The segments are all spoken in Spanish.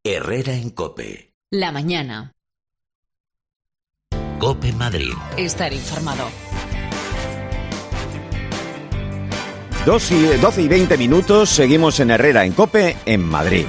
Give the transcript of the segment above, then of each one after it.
Herrera en COPE. La mañana. COPE Madrid. Estar informado. 12 y 20 minutos, seguimos en Herrera en COPE, en Madrid.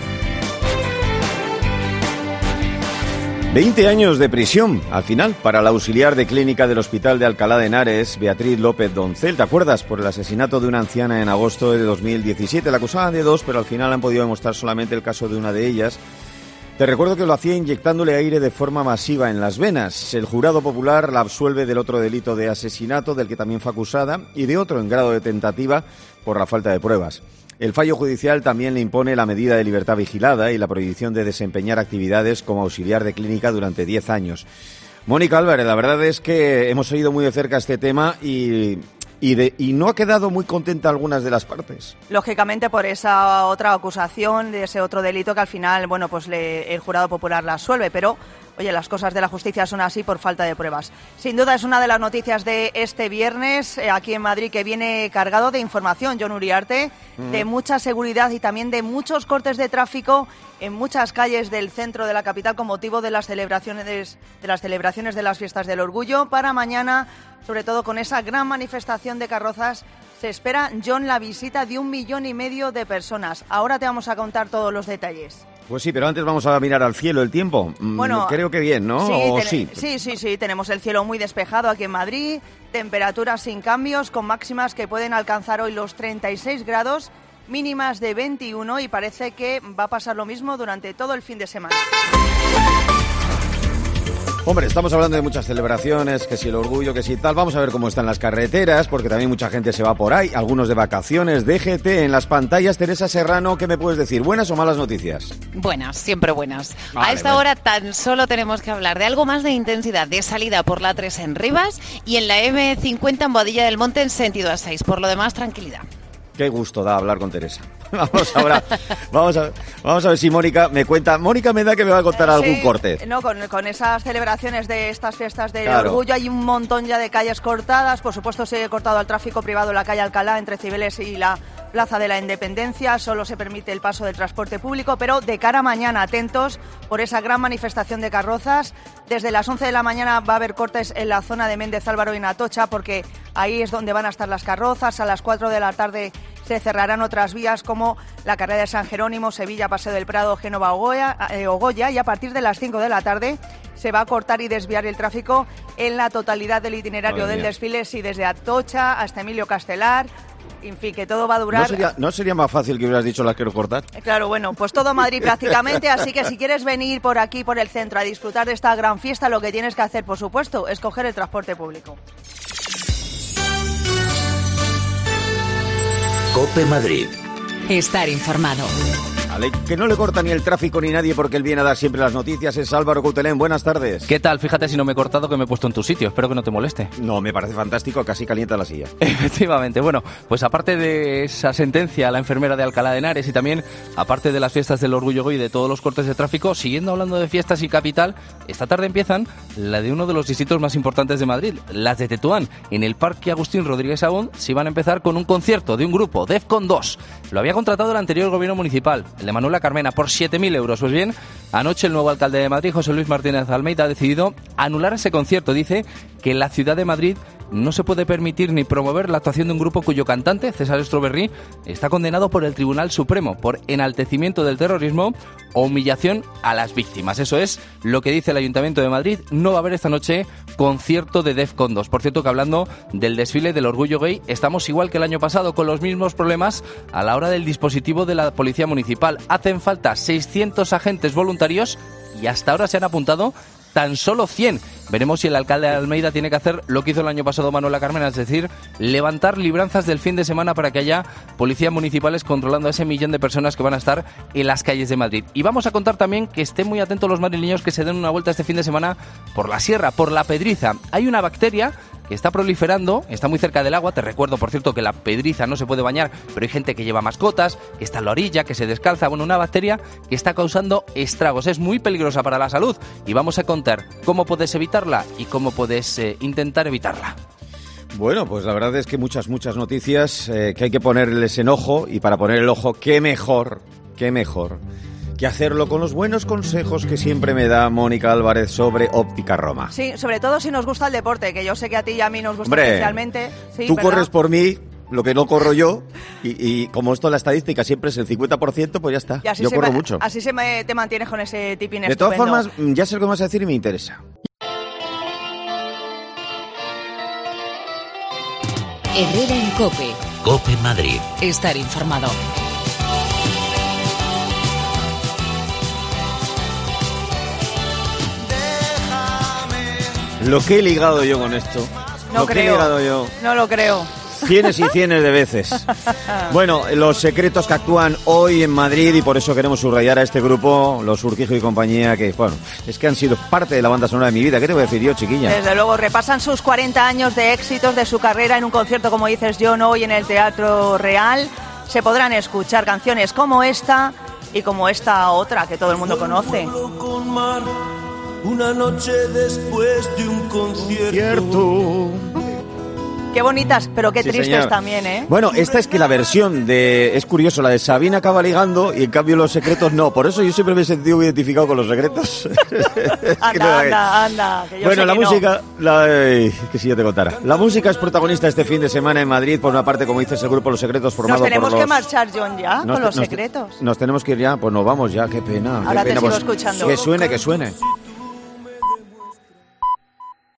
20 años de prisión, al final, para la auxiliar de clínica del Hospital de Alcalá de Henares, Beatriz López Doncel. ¿Te acuerdas? Por el asesinato de una anciana en agosto de 2017. La acusaban de 2, pero al final han podido demostrar solamente el caso de una de ellas. Te recuerdo que lo hacía inyectándole aire de forma masiva en las venas. El jurado popular la absuelve del otro delito de asesinato, del que también fue acusada, y de otro en grado de tentativa por la falta de pruebas. El fallo judicial también le impone la medida de libertad vigilada y la prohibición de desempeñar actividades como auxiliar de clínica durante 10 años. Mónica Álvarez, la verdad es que hemos seguido muy de cerca este tema y no ha quedado muy contenta algunas de las partes. Lógicamente por esa otra acusación, de ese otro delito que al final, el jurado popular la absuelve, pero oye, las cosas de la justicia son así por falta de pruebas. Sin duda es una de las noticias de este viernes aquí en Madrid, que viene cargado de información, Jon Uriarte, de mucha seguridad y también de muchos cortes de tráfico en muchas calles del centro de la capital con motivo de las celebraciones de las fiestas del orgullo. Para mañana, sobre todo con esa gran manifestación de carrozas, se espera, Jon, la visita de 1,5 millones de personas. Ahora te vamos a contar todos los detalles. Pues sí, pero antes vamos a mirar al cielo, el tiempo. Bueno, creo que bien, ¿no? Sí, tenemos el cielo muy despejado aquí en Madrid, temperaturas sin cambios, con máximas que pueden alcanzar hoy los 36 grados, mínimas de 21, y parece que va a pasar lo mismo durante todo el fin de semana. Hombre, estamos hablando de muchas celebraciones, que si el orgullo, que si tal. Vamos a ver cómo están las carreteras, porque también mucha gente se va por ahí, algunos de vacaciones. DGT en las pantallas. Teresa Serrano, ¿qué me puedes decir? ¿Buenas o malas noticias? Buenas, siempre buenas. Vale, a esta hora tan solo tenemos que hablar de algo más de intensidad de salida por la 3 en Rivas y en la M50 en Boadilla del Monte en sentido A6. Por lo demás, tranquilidad. Qué gusto da hablar con Teresa. Vamos a ver si Mónica me cuenta. Mónica me da que me va a contar algún corte. No, con esas celebraciones de estas fiestas del orgullo hay un montón ya de calles cortadas. Por supuesto, se ha cortado al tráfico privado la calle Alcalá entre Cibeles y la Plaza de la Independencia. Solo se permite el paso del transporte público, pero de cara a mañana, atentos por esa gran manifestación de carrozas. Desde las 11 de la mañana va a haber cortes en la zona de Méndez Álvaro y Atocha, porque ahí es donde van a estar las carrozas. A las 4 de la tarde se cerrarán otras vías como la carrera de San Jerónimo, Sevilla, Paseo del Prado, Génova, Ogoya, y a partir de las 5 de la tarde se va a cortar y desviar el tráfico en la totalidad del itinerario del desfile, sí, desde Atocha hasta Emilio Castelar. En fin, que todo va a durar... ¿No sería más fácil que hubieras dicho las quiero cortar? Claro, bueno, pues todo Madrid prácticamente, así que si quieres venir por aquí, por el centro, a disfrutar de esta gran fiesta, lo que tienes que hacer, por supuesto, es coger el transporte público. COPE Madrid. Estar informado. Vale, que no le corta ni el tráfico ni nadie porque él viene a dar siempre las noticias. Es Álvaro Coutelén, buenas tardes. ¿Qué tal? Fíjate si no me he cortado, que me he puesto en tu sitio. Espero que no te moleste. No, me parece fantástico, casi calienta la silla. Efectivamente. Bueno, pues aparte de esa sentencia a la enfermera de Alcalá de Henares y también aparte de las fiestas del orgullo y de todos los cortes de tráfico, siguiendo hablando de fiestas y capital, esta tarde empiezan la de uno de los distritos más importantes de Madrid, las de Tetuán. En el Parque Agustín Rodríguez Agón se van a empezar con un concierto de un grupo, Defcon 2. Lo había contratado el anterior gobierno municipal, el de Manuela Carmena, por 7.000 euros. Pues bien, anoche el nuevo alcalde de Madrid, José Luis Martínez Almeida, ha decidido anular ese concierto. Dice que en la ciudad de Madrid no se puede permitir ni promover la actuación de un grupo cuyo cantante, César Estroberri, está condenado por el Tribunal Supremo por enaltecimiento del terrorismo o humillación a las víctimas. Eso es lo que dice el Ayuntamiento de Madrid. No va a haber esta noche concierto de Defcon 2. Por cierto, que hablando del desfile del orgullo gay, estamos igual que el año pasado, con los mismos problemas a la hora del dispositivo de la Policía Municipal. Hacen falta 600 agentes voluntarios y hasta ahora se han apuntado tan solo 100. Veremos si el alcalde de Almeida tiene que hacer lo que hizo el año pasado Manuela Carmena, es decir, levantar libranzas del fin de semana para que haya policías municipales controlando a ese 1 millón de personas que van a estar en las calles de Madrid. Y vamos a contar también que estén muy atentos los madrileños que se den una vuelta este fin de semana por la sierra, por la Pedriza. Hay una bacteria que está proliferando, está muy cerca del agua. Te recuerdo, por cierto, que la Pedriza no se puede bañar, pero hay gente que lleva mascotas, que está en la orilla, que se descalza. Bueno, una bacteria que está causando estragos. Es muy peligrosa para la salud y vamos a contar cómo puedes evitarla y cómo puedes intentar evitarla. Bueno, pues la verdad es que muchas noticias que hay que ponerles en ojo, y para poner el ojo, qué mejor que hacerlo con los buenos consejos que siempre me da Mónica Álvarez sobre Óptica Roma. Sí, sobre todo si nos gusta el deporte, que yo sé que a ti y a mí nos gusta. Hombre, especialmente. Sí, tú ¿verdad? corres por mí, lo que no corro yo, y como esto en la estadística siempre es el 50%, pues ya está. Yo corro mucho. Así te mantienes con ese tipín De todas estupendo. formas, ya sé lo que vas a decir y me interesa. Herrera en COPE. COPE Madrid. Estar informado. Lo que he ligado yo con esto. No lo creo. que he ligado yo. No lo creo. Cienes y cienes de veces. Bueno, los secretos que actúan hoy en Madrid, y por eso queremos subrayar a este grupo, los Urquijo y compañía, que, bueno, es que han sido parte de la banda sonora de mi vida. ¿Qué te voy a decir yo, chiquilla? Desde luego, repasan sus 40 años de éxitos de su carrera en un concierto, como dices, John, hoy en el Teatro Real. Se podrán escuchar canciones como esta y como esta otra que todo el mundo conoce. Con mar, una noche después de un concierto. Qué bonitas, pero qué Sí, tristes señor. también, ¿eh? Bueno, esta es que la versión de... Es curioso, la de Sabina acaba ligando y en cambio los secretos no. Por eso yo siempre me he sentido muy identificado con los secretos. Anda, que yo Bueno, sé la que no. música... que si yo te contara. La música es protagonista este fin de semana en Madrid. Por una parte, como dices, el grupo Los Secretos formado Nos tenemos por los... que marchar, John, ya, con los secretos. Nos tenemos que ir ya. Pues nos vamos ya, qué pena. Ahora qué te pena. sigo Pues escuchando. Que suene, que suene.